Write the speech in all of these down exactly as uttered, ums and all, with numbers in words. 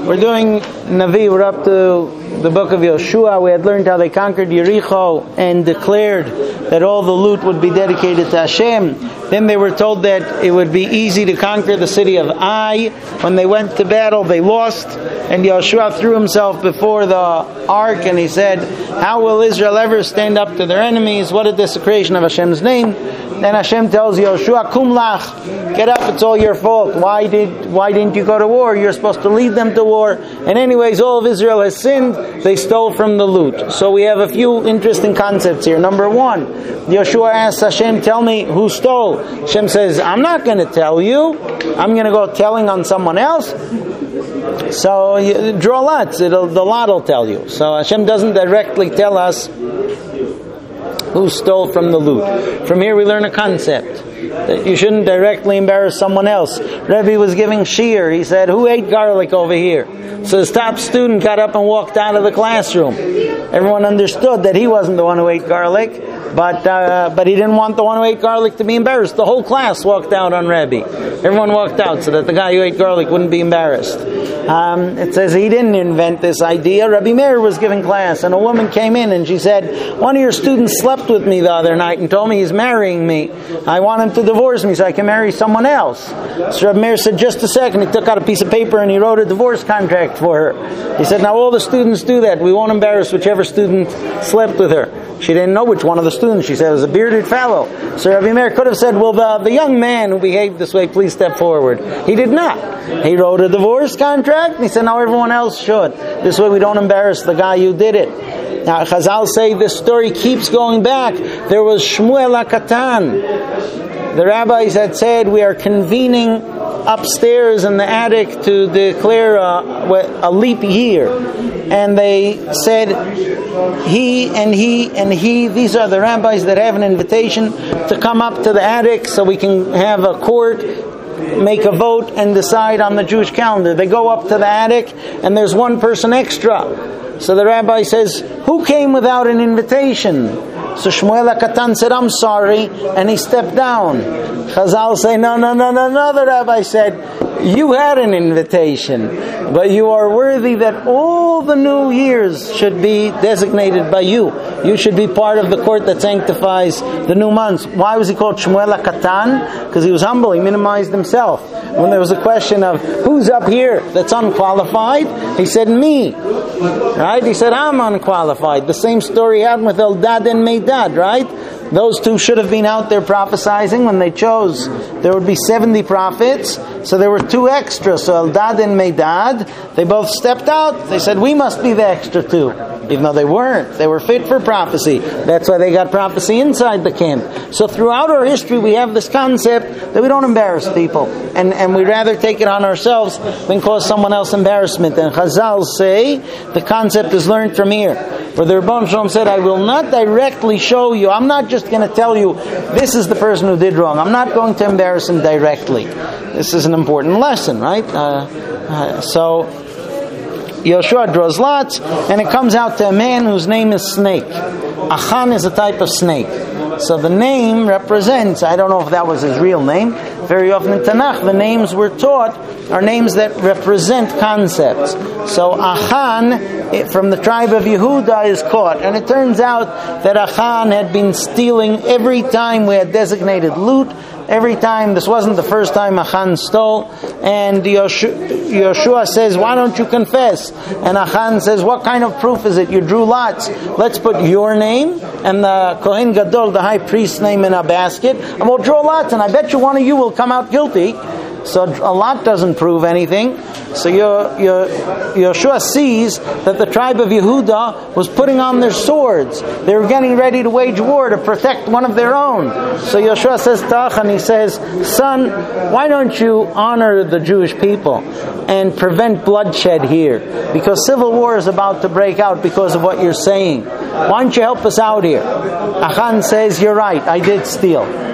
We're doing Navi. We're up to the book of Yoshua. We had learned how they conquered Yericho and declared that all the loot would be dedicated to Hashem. Then they were told that it would be easy to conquer the city of Ai. When they went to battle, they lost. And Yoshua threw himself before the ark and he said, how will Israel ever stand up to their enemies? What a desecration of Hashem's name. Then Hashem tells Yoshua, Kum lach, get up, it's all your fault. Why did why didn't you go to war? You're supposed to lead them to war. And anyways, all of Israel has sinned. They stole from the loot. So we have a few interesting concepts here. Number one, Yoshua asks Hashem, tell me who stole. Hashem says, I'm not going to tell you. I'm going to go telling on someone else. So you, draw lots. It'll, the lot will tell you. So Hashem doesn't directly tell us who stole from the loot. From here we learn a concept that you shouldn't directly embarrass someone else. Rebbe was giving shiur. He said, who ate garlic over here? So his top student got up and walked out of the classroom. Everyone understood that he wasn't the one who ate garlic, but uh, but he didn't want the one who ate garlic to be embarrassed. The whole class walked out on Rebbe. Everyone walked out so that the guy who ate garlic wouldn't be embarrassed. Um, it says he didn't invent this idea. Rabbi Meir was giving class, and a woman came in and she said, one of your students slept with me the other night and told me he's marrying me. I want him to divorce me so I can marry someone else. So Rabbi Meir said, just a second. He took out a piece of paper and he wrote a divorce contract for her. He said, now all the students do that. We won't embarrass whichever student slept with her. She didn't know which one of the students. She said it was a bearded fellow. So Rabbi Meir could have said, well, the, the young man who behaved this way, please step forward. He did not. He wrote a divorce contract, and he said, now everyone else should. This way we don't embarrass the guy who did it. Now, Chazal say this story keeps going back. There was Shmuel HaKatan. The rabbis had said, we are convening upstairs in the attic to declare a, a leap year. And they said, he and he and he, these are the rabbis that have an invitation to come up to the attic so we can have a court, make a vote, and decide on the Jewish calendar. They go up to the attic, and there's one person extra. So the rabbi says, who came without an invitation? So Shmuel HaKatan said, I'm sorry, and he stepped down. Chazal say, no, no, no, no, no. The rabbi said, you had an invitation, but you are worthy that all the new years should be designated by you. You should be part of the court that sanctifies the new months. Why was he called Shmuel HaKatan? Because he was humble, he minimized himself. When there was a question of who's up here that's unqualified, he said, me. Right? He said, I'm unqualified. The same story he had with Eldad and Medad, right? Those two should have been out there prophesying. When they chose, there would be seventy prophets. So there were two extra. So Eldad and Medad, they both stepped out. They said, we must be the extra two. Even though they weren't. They were fit for prophecy. That's why they got prophecy inside the camp. So throughout our history, we have this concept that we don't embarrass people. And, and we rather take it on ourselves than cause someone else embarrassment. And Chazal say, the concept is learned from here. Where the Rebbeinu Shalom said, I will not directly show you. I'm not just going to tell you, this is the person who did wrong. I'm not going to embarrass him directly. This is an important lesson, right? Uh, uh, so, Yoshua draws lots, and it comes out to a man whose name is Snake. Achan is a type of snake. So the name represents, I don't know if that was his real name. Very often in Tanakh, the names we're taught are names that represent concepts. So Achan, from the tribe of Yehuda, is caught. And it turns out that Achan had been stealing every time we had designated loot. Every time, this wasn't the first time Achan stole. And Yoshua, Yoshua says, why don't you confess? And Achan says, what kind of proof is it? You drew lots. Let's put your name and the Kohen Gadol, the high priest's name, in a basket, and we'll draw lots, and I bet you one of you will come out guilty. So a lot doesn't prove anything. So Yoshua sees that the tribe of Yehuda was putting on their swords. They were getting ready to wage war to protect one of their own. So Yoshua says to Achan, he says, son, why don't you honor the Jewish people and prevent bloodshed here? Because civil war is about to break out because of what you're saying. Why don't you help us out here? Achan says, you're right, I did steal.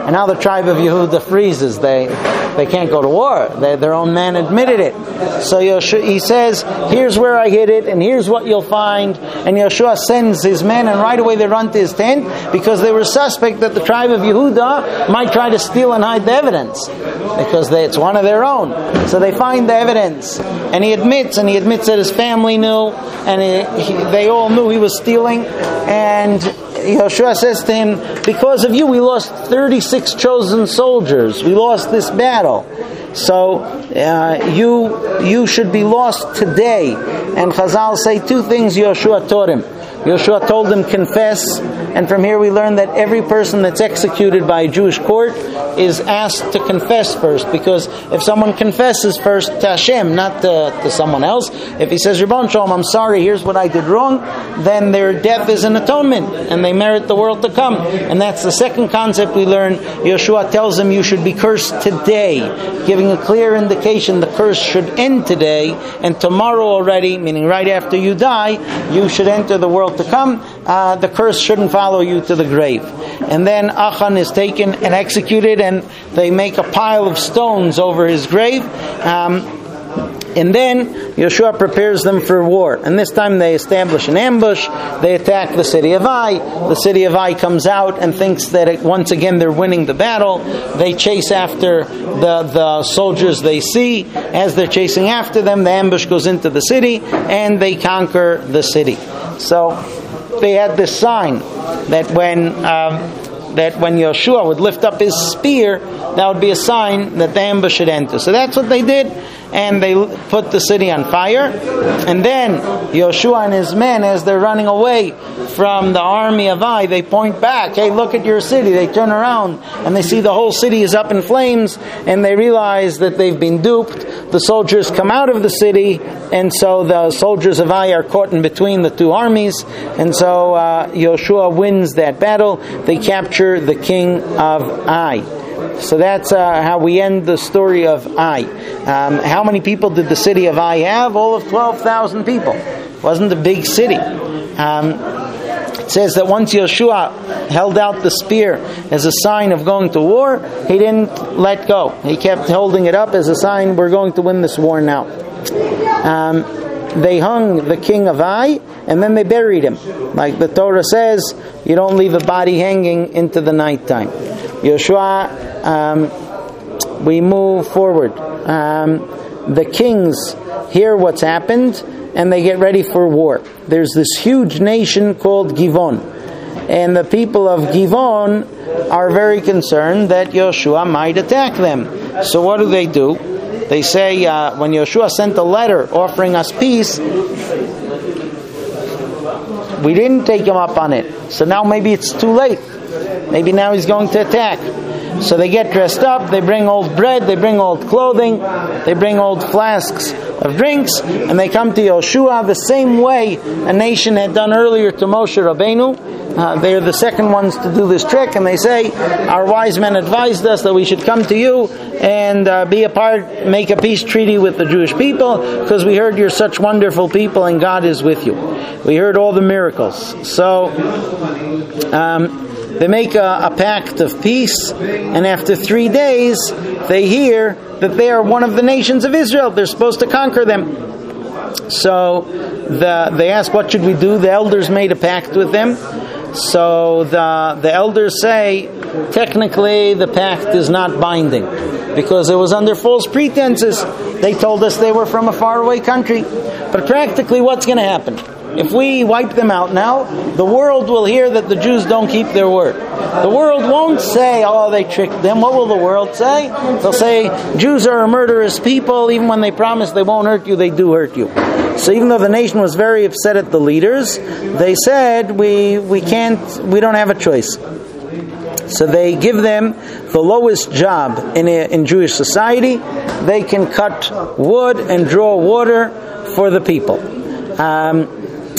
and now the tribe of Yehuda freezes. They they can't go to war. They, their own man admitted it. So Yoshua, he says, here's where I hid it, and here's what you'll find. And Yoshua sends his men, and right away they run to his tent, because they were suspect that the tribe of Yehuda might try to steal and hide the evidence, because they, it's one of their own. So they find the evidence, and he admits, and he admits that his family knew, and he, he, they all knew he was stealing, and Yoshua says to him, because of you we lost thirty-six chosen soldiers. We lost this battle. So uh, you you should be lost today. And Chazal say two things Yoshua taught him. Yoshua told him, confess, and from here we learn that every person that's executed by a Jewish court is asked to confess first, because if someone confesses first to Hashem, not to, to someone else, if he says, Ribbon Shalom, I'm sorry, here's what I did wrong, then their death is an atonement, and they merit the world to come. And that's the second concept we learn. Yoshua tells him, you should be cursed today, giving a clear indication the curse should end today, and tomorrow already, meaning right after you die, you should enter the world to come. Uh, the curse shouldn't follow you to the grave. And then Achan is taken and executed, and they make a pile of stones over his grave. Um, And then Yoshua prepares them for war. And this time they establish an ambush. They attack the city of Ai. The city of Ai comes out and thinks that it, once again they're winning the battle. They chase after the, the soldiers they see. As they're chasing after them, the ambush goes into the city, and they conquer the city. So they had this sign that when um, that when Yoshua would lift up his spear, that would be a sign that the ambush should enter. So that's what they did, and they put the city on fire. And then Yoshua and his men, as they're running away from the army of Ai, they point back, hey, look at your city. They turn around, and they see the whole city is up in flames, and they realize that they've been duped. The soldiers come out of the city, and so the soldiers of Ai are caught in between the two armies, and so uh, Yoshua wins that battle. They capture the king of Ai. So that's uh, how we end the story of Ai. Um, how many people did the city of Ai have? All of twelve thousand people. It wasn't a big city. Um, it says that once Yoshua held out the spear as a sign of going to war, he didn't let go. He kept holding it up as a sign, we're going to win this war now. Um, they hung the king of Ai, and then they buried him. Like the Torah says, you don't leave a body hanging into the nighttime. Yoshua, um, we move forward. Um, the kings hear what's happened, and they get ready for war. There's this huge nation called Givon, and the people of Givon are very concerned that Yoshua might attack them. So what do they do? They say, uh, when Yoshua sent a letter offering us peace, we didn't take him up on it. So now maybe it's too late. Maybe now he's going to attack. So they get dressed up, they bring old bread, they bring old clothing, they bring old flasks of drinks, and they come to Yoshua the same way a nation had done earlier to Moshe Rabbeinu. Uh, they're the second ones to do this trick, and they say, our wise men advised us that we should come to you and uh, be a part, make a peace treaty with the Jewish people, because we heard you're such wonderful people and God is with you. We heard all the miracles. So, um, they make a, a pact of peace, and after three days, they hear that they are one of the nations of Israel. They're supposed to conquer them. So the, they ask, what should we do? The elders made a pact with them. So the, the elders say, technically the pact is not binding, because it was under false pretenses. They told us they were from a faraway country. But practically, what's going to happen? If we wipe them out now, the world will hear that the Jews don't keep their word. The world won't say, oh, they tricked them. What will the world say? They'll say, Jews are a murderous people. Even when they promise they won't hurt you, they do hurt you. So even though the nation was very upset at the leaders, they said, we we can't, we don't have a choice. So they give them the lowest job in a, in Jewish society. They can cut wood and draw water for the people. Um,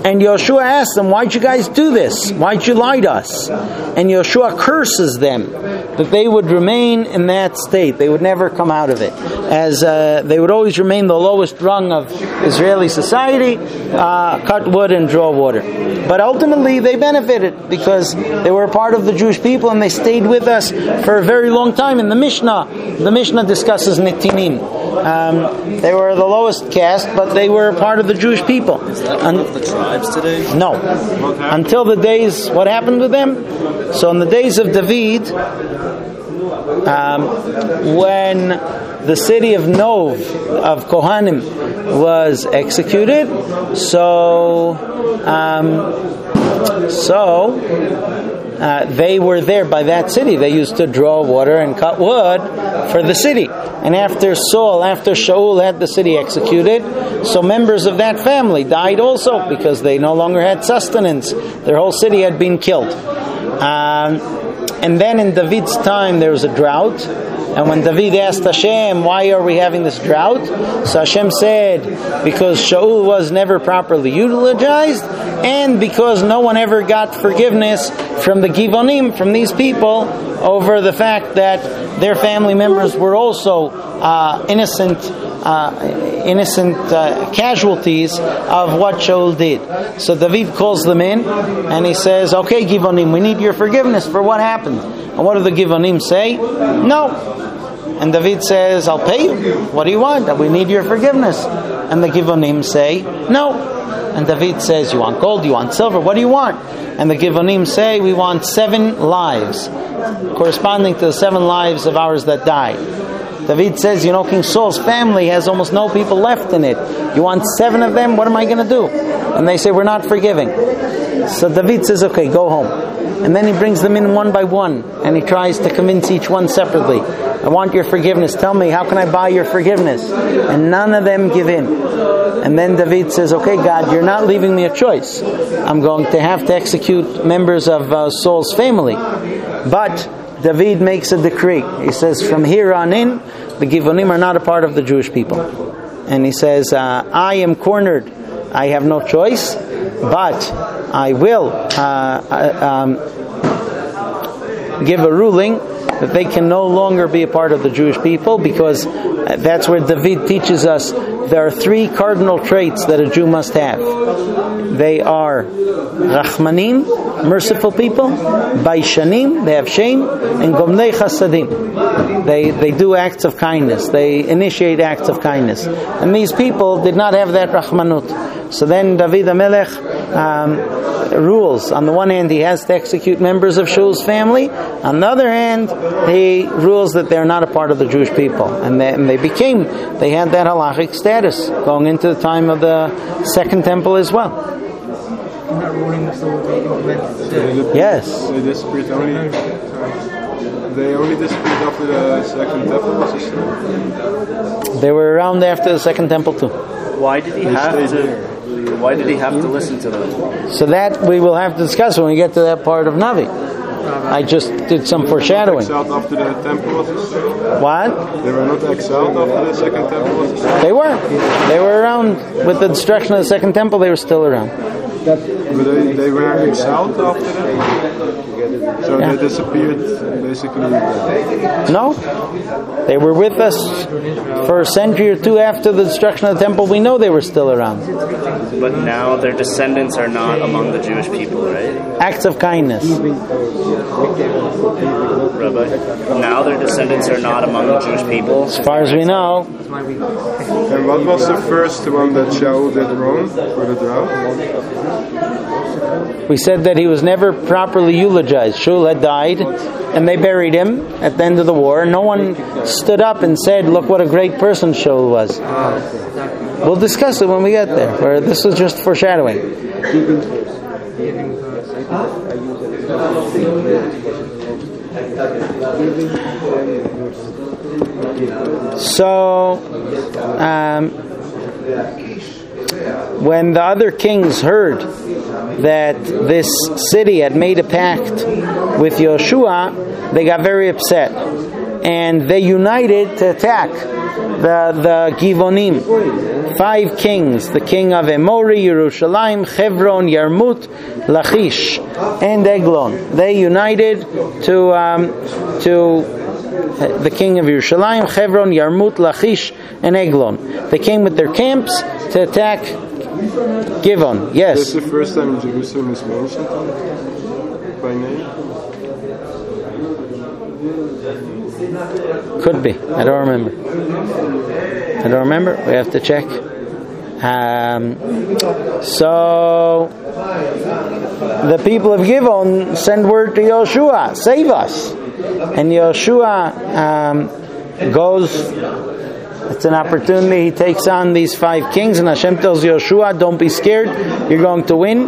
And Yoshua asked them, why'd you guys do this? Why'd you lie to us? And Yoshua curses them that they would remain in that state. They would never come out of it. As uh, they would always remain the lowest rung of Israeli society, uh, cut wood and draw water. But ultimately they benefited because they were a part of the Jewish people and they stayed with us for a very long time. In the Mishnah, the Mishnah discusses Netinim. Um, they were the lowest caste, but they were a part of the Jewish people. Is that one of the tribes today? No. Until the days, what happened with them? So in the days of David, um, when the city of Nov, of Kohanim, was executed, so, um, so, Uh, they were there by that city. They used to draw water and cut wood for the city. And after Saul, after Shaul had the city executed, so members of that family died also because they no longer had sustenance. Their whole city had been killed. Um, and then in David's time there was a drought. And when David asked Hashem, why are we having this drought? So Hashem said, because Shaul was never properly utilized, and because no one ever got forgiveness from the Givonim, from these people, over the fact that their family members were also uh, innocent uh, innocent uh, casualties of what Shaul did. So David calls them in, and he says, okay, Givonim, we need your forgiveness for what happened. And what do the Givonim say? No. And David says, I'll pay you. What do you want? We need your forgiveness. And the Givonim say, no. And David says, you want gold? You want silver? What do you want? And the Givonim say, we want seven lives, corresponding to the seven lives of ours that died. David says, you know, King Saul's family has almost no people left in it. You want seven of them? What am I going to do? And they say, we're not forgiving. So David says, okay, go home. And then he brings them in one by one, and he tries to convince each one separately. I want your forgiveness. Tell me, how can I buy your forgiveness? And none of them give in. And then David says, okay, God, you're not leaving me a choice. I'm going to have to execute members of uh, Saul's family. But David makes a decree. He says, from here on in, the Givonim are not a part of the Jewish people. And he says, uh, I am cornered. I have no choice, but I will uh, um, give a ruling that they can no longer be a part of the Jewish people, because that's where David teaches us there are three cardinal traits that a Jew must have. They are Rachmanim, merciful people, Baishanim, they have shame, and Gomnei Chasadim. They they do acts of kindness. They initiate acts of kindness. And these people did not have that Rachmanut. So then David HaMelech um, rules. On the one hand, he has to execute members of Shaul's family. On the other hand, he rules that they're not a part of the Jewish people. And they, and they became, they had that halachic status going into the time of the Second Temple as well. Yes. They disappeared only. They only disappeared after the Second Temple was destroyed. They were around after the Second Temple too. Why did he have to? Why did he have to listen to them? So that we will have to discuss when we get to that part of Navi. I just did some foreshadowing. Exiled after the temple was destroyed? What? They were not exiled after the Second Temple was destroyed? They were. They were around with the destruction of the Second Temple. They were still around. But they, they were exiled after that? So yeah. They disappeared basically? No. They were with us for a century or two after the destruction of the temple. We know they were still around. But now their descendants are not among the Jewish people, right? Acts of kindness. Rabbi, now their descendants are not among the Jewish people? As far as we know. And what was the first one that Shaul did wrong for the drought? We said that he was never properly eulogized. Shaul had died, and they buried him at the end of the war. No one stood up and said, look what a great person Shaul was. We'll discuss it when we get there. Where this was just foreshadowing. So, um, when the other kings heard that this city had made a pact with Yoshua, they got very upset. and they united to attack the the Givonim. Five kings: the king of Emori, Yerushalayim, Hebron, Yarmut, Lachish, and Eglon. They united to um, to the king of Yerushalayim, Hebron, Yarmut, Lachish, and Eglon. They came with their camps to attack Givon. Yes. This is the first time Jerusalem is mentioned by name? Could be. I don't remember. I don't remember. We have to check. Um, so the people of Givon send word to Yoshua, save us. And Yoshua um, goes. It's an opportunity. He takes on these five kings, and Hashem tells Yoshua, don't be scared, you're going to win.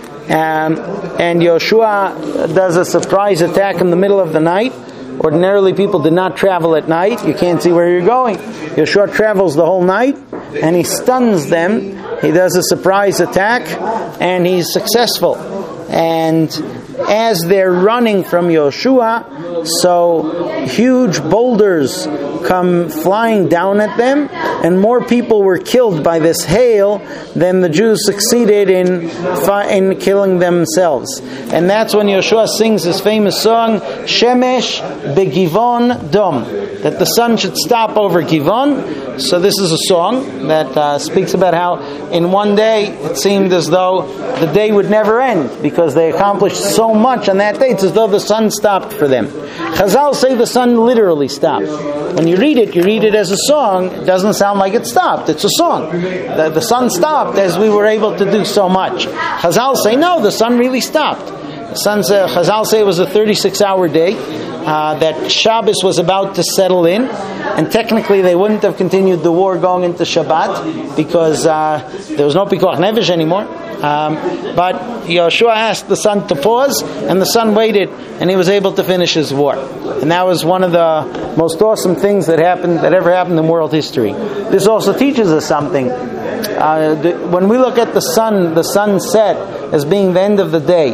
Um, and Yoshua does a surprise attack in the middle of the night. Ordinarily, people did not travel at night. You can't see where you're going. Yoshua travels the whole night, and he stuns them. He does a surprise attack, and he's successful. And as they're running from Yoshua, so huge boulders come flying down at them, and more people were killed by this hail than the Jews succeeded in in killing themselves. And that's when Yoshua sings his famous song, Shemesh Begivon Dom, that the sun should stop over Givon. So this is a song that uh, speaks about how in one day it seemed as though the day would never end, because they accomplished so much on that day. It's as though the sun stopped for them. Chazal say the sun literally stopped. When you read it, you read it as a song. It doesn't sound like it stopped. It's a song. The, the sun stopped as we were able to do so much. Chazal say, no, the sun really stopped. The sun say, Chazal say it was a thirty-six hour day, uh, that Shabbos was about to settle in, and technically they wouldn't have continued the war going into Shabbat, because uh, there was no Pikuach Nefesh anymore. Um, but Yoshua asked the sun to pause, and the sun waited, and he was able to finish his war. And that was one of the most awesome things that happened, that ever happened in world history. This also teaches us something. Uh, the, when we look at the sun, the sunset as being the end of the day,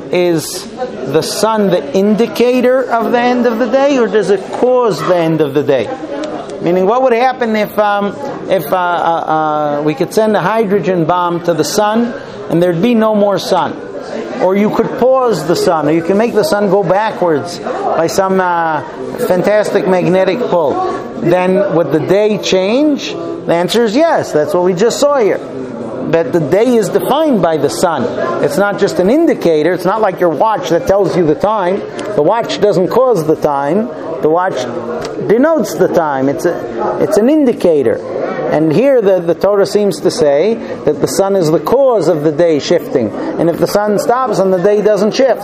is the sun the indicator of the end of the day, or does it cause the end of the day? Meaning, what would happen if um, if uh, uh, uh, we could send a hydrogen bomb to the sun and there'd be no more sun? Or you could pause the sun, or you can make the sun go backwards by some uh, fantastic magnetic pull. Then would the day change? The answer is yes. That's what we just saw here. But the day is defined by the sun. It's not just an indicator. It's not like your watch that tells you the time. The watch doesn't cause the time. The watch denotes the time. It's a, it's an indicator. And here the, the Torah seems to say that the sun is the cause of the day shifting. And if the sun stops, then the day doesn't shift.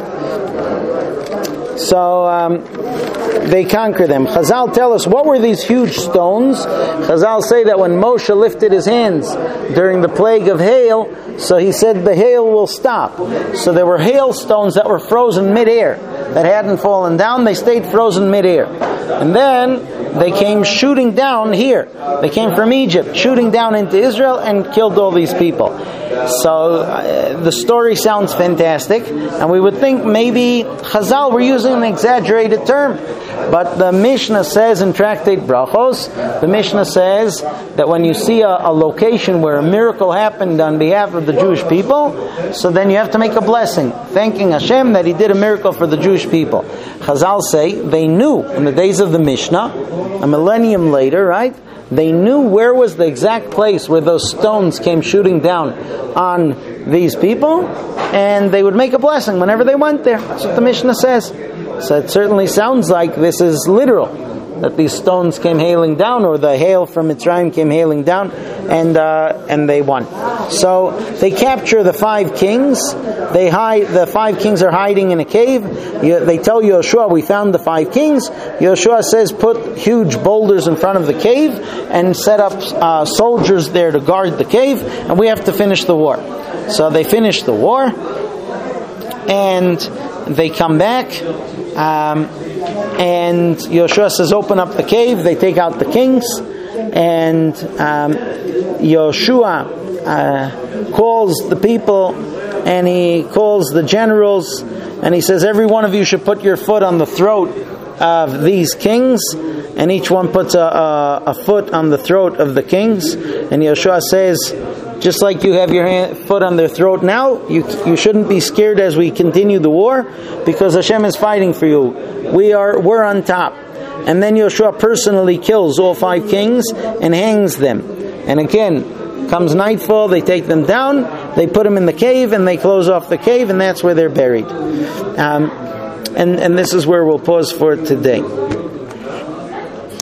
So um, they conquer them. Chazal tell us, what were these huge stones? Chazal say that when Moshe lifted his hands during the plague of hail, so he said the hail will stop. So there were hailstones that were frozen midair, that hadn't fallen down. They stayed frozen midair. And then they came shooting down here. They came from Egypt, shooting down into Israel and killed all these people. So uh, the story sounds fantastic, and we would think maybe Chazal were using an exaggerated term. But the Mishnah says in Tractate Brachos, the Mishnah says that when you see a, a location where a miracle happened on behalf of the Jewish people, so then you have to make a blessing, thanking Hashem that He did a miracle for the Jewish people. Chazal say they knew in the days of the Mishnah, a millennium later, right? They knew where was the exact place where those stones came shooting down on these people, and they would make a blessing whenever they went there. That's what the Mishnah says. So it certainly sounds like this is literal, that these stones came hailing down, or the hail from Mitzrayim came hailing down, and uh, and they won. So they capture the five kings. They hide. The five kings are hiding in a cave. They tell Yoshua, "We found the five kings." Yoshua says, "Put huge boulders in front of the cave and set up uh, soldiers there to guard the cave, and we have to finish the war." So they finish the war, and they come back. Um, and Yoshua says, open up the cave. They take out the kings, and um, Yoshua uh, calls the people, and he calls the generals, and he says, every one of you should put your foot on the throat of these kings, and each one puts a, a, a foot on the throat of the kings. And Yeshua says, just like you have your hand, foot on their throat now, you you shouldn't be scared as we continue the war, because Hashem is fighting for you. We are we're on top. And then Yeshua personally kills all five kings and hangs them. And again, comes nightfall, they take them down, they put them in the cave, and they close off the cave, and that's where they're buried. Um, and, and this is where we'll pause for today.